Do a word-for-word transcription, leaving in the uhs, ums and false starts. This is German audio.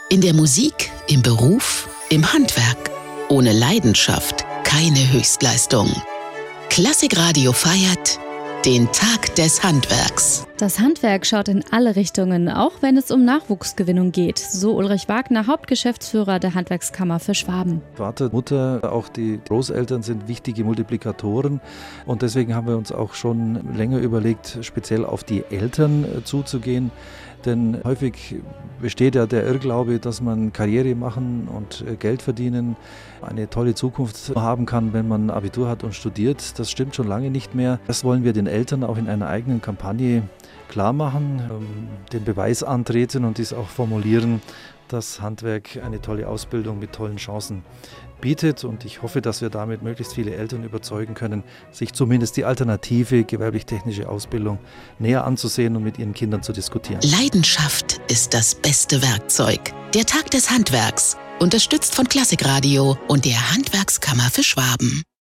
In der Musik, im Beruf, im Handwerk. Ohne Leidenschaft keine Höchstleistung. Klassikradio feiert den Tag des Handwerks. Das Handwerk schaut in alle Richtungen, auch wenn es um Nachwuchsgewinnung geht. So Ulrich Wagner, Hauptgeschäftsführer der Handwerkskammer für Schwaben. Vater, Mutter, auch die Großeltern sind wichtige Multiplikatoren. Und deswegen haben wir uns auch schon länger überlegt, speziell auf die Eltern zuzugehen. Denn häufig besteht ja der Irrglaube, dass man Karriere machen und Geld verdienen, eine tolle Zukunft haben kann, wenn man Abitur hat und studiert. Das stimmt schon lange nicht mehr. Das wollen wir den Eltern auch in einer eigenen Kampagne klar machen, den Beweis antreten und dies auch formulieren, dass Handwerk eine tolle Ausbildung mit tollen Chancen bietet. Und ich hoffe, dass wir damit möglichst viele Eltern überzeugen können, sich zumindest die alternative gewerblich-technische Ausbildung näher anzusehen und mit ihren Kindern zu diskutieren. Leidenschaft ist das beste Werkzeug. Der Tag des Handwerks, unterstützt von Klassikradio und der Handwerkskammer für Schwaben.